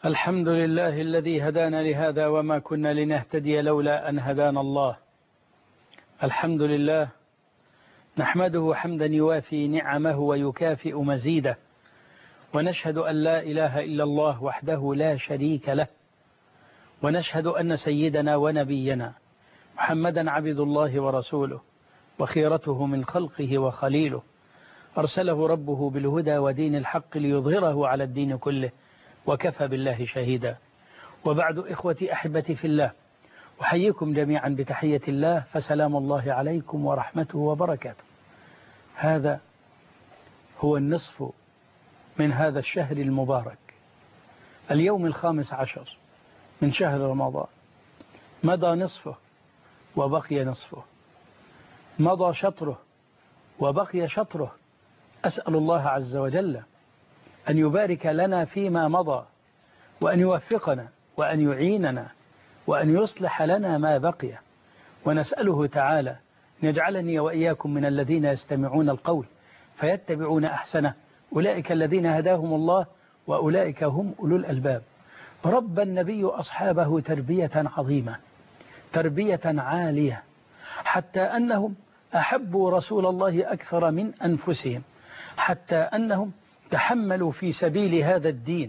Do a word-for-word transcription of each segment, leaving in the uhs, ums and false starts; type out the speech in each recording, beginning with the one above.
الحمد لله الذي هدانا لهذا وما كنا لنهتدي لولا أن هدانا الله. الحمد لله نحمده حمدا يوافي نعمه ويكافئ مزيده، ونشهد أن لا إله إلا الله وحده لا شريك له، ونشهد أن سيدنا ونبينا محمدا عبد الله ورسوله وخيرته من خلقه وخليله، أرسله ربه بالهدى ودين الحق ليظهره على الدين كله، وكفى بالله شهيدا. وبعد إخوتي أحبتي في الله، أحييكم جميعا بتحية الله، فسلام الله عليكم ورحمته وبركاته. هذا هو النصف من هذا الشهر المبارك، اليوم الخامس عشر من شهر رمضان. مضى نصفه وبقي نصفه، مضى شطره وبقي شطره. أسأل الله عز وجل أن يبارك لنا فيما مضى، وأن يوفقنا وأن يعيننا وأن يصلح لنا ما بقي، ونسأله تعالى أن يجعلني وإياكم من الذين يستمعون القول فيتبعون أحسنه، أولئك الذين هداهم الله وأولئك هم أولو الألباب. رب النبي أصحابه تربية عظيمة، تربية عالية، حتى أنهم أحبوا رسول الله أكثر من أنفسهم، حتى أنهم تحملوا في سبيل هذا الدين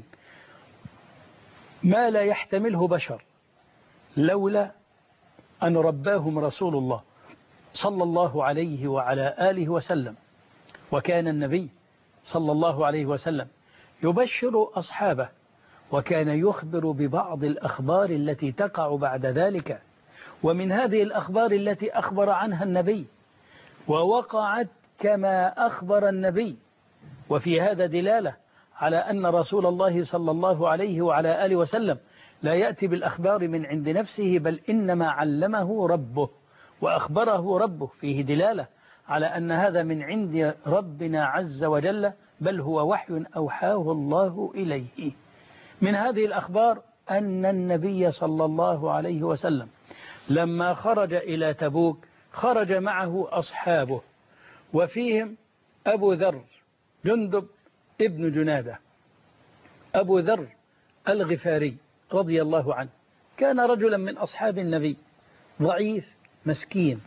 ما لا يحتمله بشر لولا أن رباهم رسول الله صلى الله عليه وعلى آله وسلم. وكان النبي صلى الله عليه وسلم يبشر أصحابه، وكان يخبر ببعض الأخبار التي تقع بعد ذلك. ومن هذه الأخبار التي أخبر عنها النبي ووقعت كما أخبر النبي، وفي هذا دلالة على أن رسول الله صلى الله عليه وعلى آله وسلم لا يأتي بالأخبار من عند نفسه، بل إنما علمه ربه وأخبره ربه. فيه دلالة على أن هذا من عند ربنا عز وجل، بل هو وحي أوحاه الله إليه. من هذه الأخبار أن النبي صلى الله عليه وسلم لما خرج إلى تبوك خرج معه أصحابه، وفيهم أبو ذر جندب ابن جنادة. أبو ذر الغفاري رضي الله عنه كان رجلا من أصحاب النبي، ضعيف مسكين،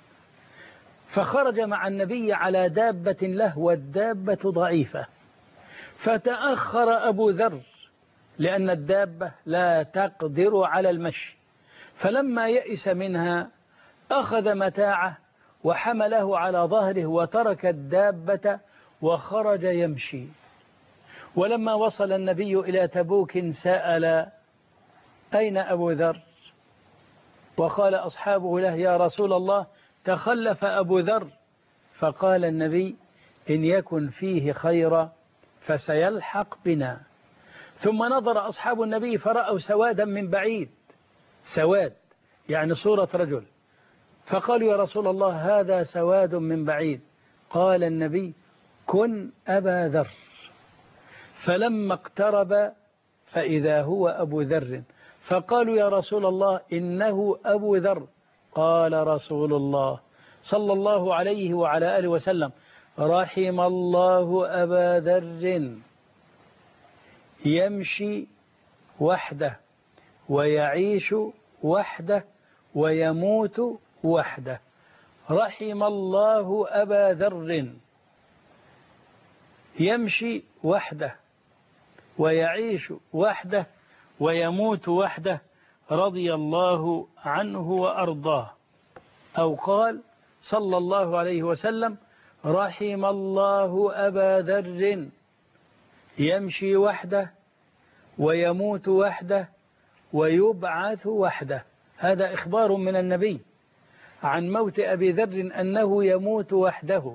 فخرج مع النبي على دابة له والدابة ضعيفة، فتأخر أبو ذر لأن الدابة لا تقدر على المشي، فلما يئس منها أخذ متاعه وحمله على ظهره وترك الدابة وخرج يمشي. ولما وصل النبي إلى تبوك سأل: أين أبو ذر؟ وقال أصحابه له: يا رسول الله تخلف أبو ذر. فقال النبي: إن يكن فيه خيرا فسيلحق بنا. ثم نظر أصحاب النبي فرأوا سوادا من بعيد، سواد يعني صورة رجل، فقالوا: يا رسول الله هذا سواد من بعيد. قال النبي: كن أبا ذر. فلما اقترب فإذا هو أبو ذر، فقالوا: يا رسول الله إنه أبو ذر. قال رسول الله صلى الله عليه وعلى آله وسلم: رحم الله أبا ذر يمشي وحده ويعيش وحده ويموت وحده. رحم الله أبا ذر يمشي وحده ويعيش وحده ويموت وحده، رضي الله عنه وأرضاه. أو قال صلى الله عليه وسلم: رحم الله أبا ذر يمشي وحده ويموت وحده ويبعث وحده. هذا إخبار من النبي عن موت أبي ذر، أنه يموت وحده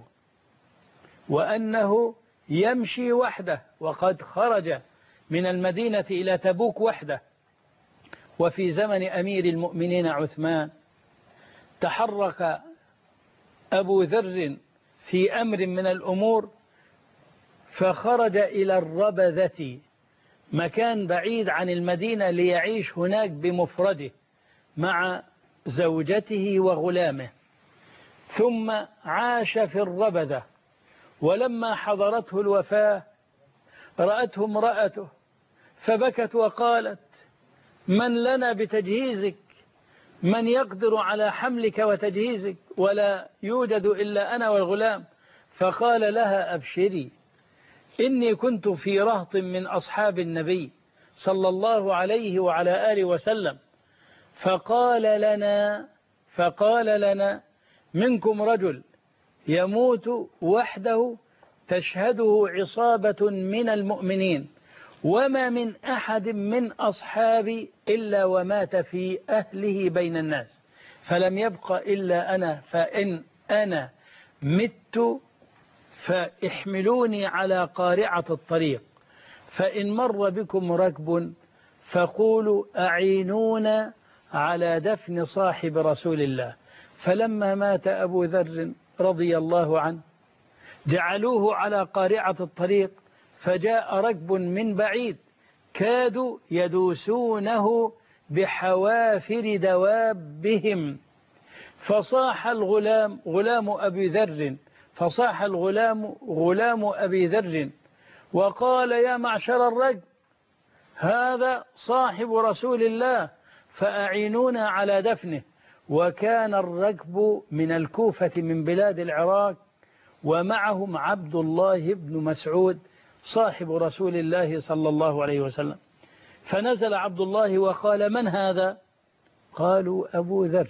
وأنه يمشي وحده، وقد خرج من المدينة إلى تبوك وحده. وفي زمن أمير المؤمنين عثمان تحرك أبو ذر في أمر من الأمور، فخرج إلى الربذة، مكان بعيد عن المدينة، ليعيش هناك بمفرده مع زوجته وغلامه. ثم عاش في الربذة، ولما حضرته الوفاة رأته امرأته فبكت وقالت: من لنا بتجهيزك؟ من يقدر على حملك وتجهيزك؟ ولا يوجد إلا أنا والغلام. فقال لها أبشري، إني كنت في رهط من أصحاب النبي صلى الله عليه وعلى آله وسلم، فقال لنا فقال لنا منكم رجل يموت وحده تشهده عصابة من المؤمنين، وما من أحد من أصحابي إلا ومات في أهله بين الناس، فلم يبق إلا أنا، فإن أنا مت فاحملوني على قارعة الطريق، فإن مر بكم ركب فقولوا أعينونا على دفن صاحب رسول الله. فلما مات أبو ذر رضي الله عنه جعلوه على قارعة الطريق، فجاء ركب من بعيد كادوا يدوسونه بحوافر دوابهم، فصاح الغلام غلام أبي ذر فصاح الغلام غلام أبي ذر وقال يا معشر الركب، هذا صاحب رسول الله فأعينونا على دفنه. وكان الركب من الكوفة من بلاد العراق، ومعهم عبد الله بن مسعود صاحب رسول الله صلى الله عليه وسلم. فنزل عبد الله وقال من هذا؟ قالوا أبو ذر،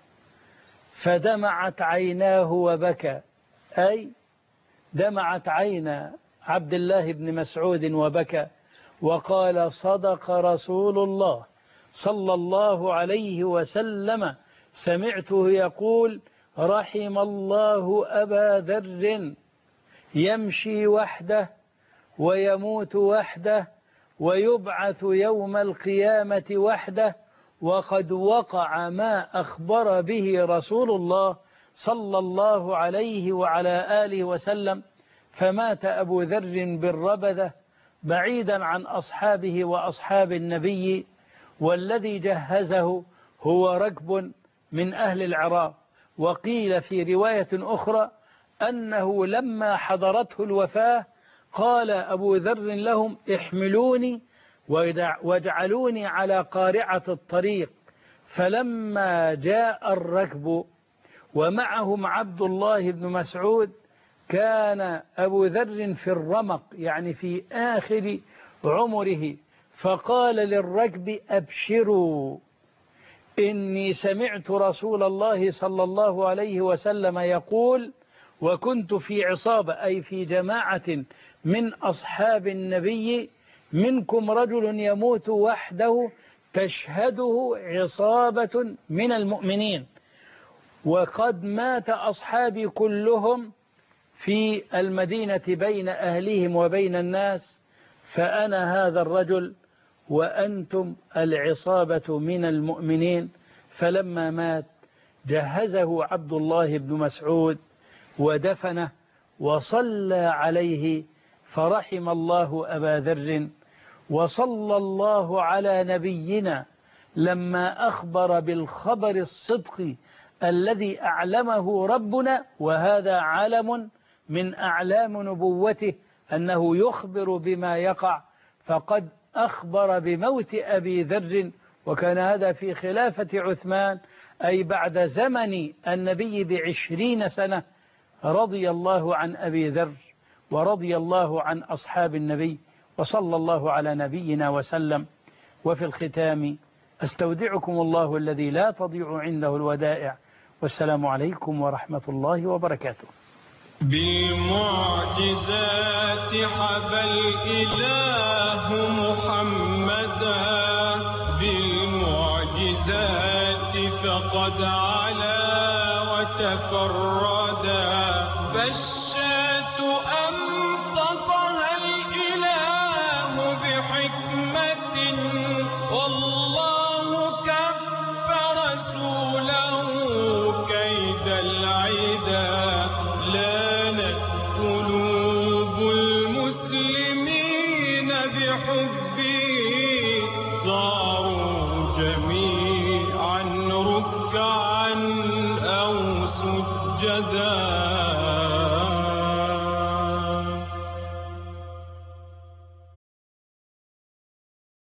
فدمعت عيناه وبكى، أي دمعت عين عبد الله بن مسعود وبكى، وقال صدق رسول الله صلى الله عليه وسلم، سمعته يقول رحم الله أبا ذر يمشي وحده ويموت وحده ويبعث يوم القيامة وحده، وقد وقع ما أخبر به رسول الله صلى الله عليه وعلى آله وسلم. فمات أبو ذر بالربذة بعيدا عن أصحابه وأصحاب النبي، والذي جهزه هو ركب من أهل العراق. وقيل في رواية أخرى أنه لما حضرته الوفاة قال أبو ذر لهم احملوني واجعلوني على قارعة الطريق. فلما جاء الركب ومعهم عبد الله بن مسعود كان أبو ذر في الرمق، يعني في آخر عمره، فقال للركب أبشروا إني سمعت رسول الله صلى الله عليه وسلم يقول وكنت في عصابة، أي في جماعة من أصحاب النبي، منكم رجل يموت وحده تشهده عصابة من المؤمنين، وقد مات أصحابي كلهم في المدينة بين أهلهم وبين الناس، فأنا هذا الرجل وأنتم العصابة من المؤمنين. فلما مات جهزه عبد الله بن مسعود ودفنه وصلى عليه، فرحم الله أبا ذر. وصلى الله على نبينا لما أخبر بالخبر الصدق الذي أعلمه ربنا، وهذا علم من أعلام نبوته أنه يخبر بما يقع، فقد أخبر بموت أبي ذر، وكان هذا في خلافة عثمان، أي بعد زمن النبي بعشرين سنة. رضي الله عن أبي ذر ورضي الله عن أصحاب النبي، وصلى الله على نبينا وسلم. وفي الختام أستودعكم الله الذي لا تضيع عنده الودائع، والسلام عليكم ورحمة الله وبركاته. بالمعجزات حبى الإله محمدا، بالمعجزات فقد علا وتفردا، بشر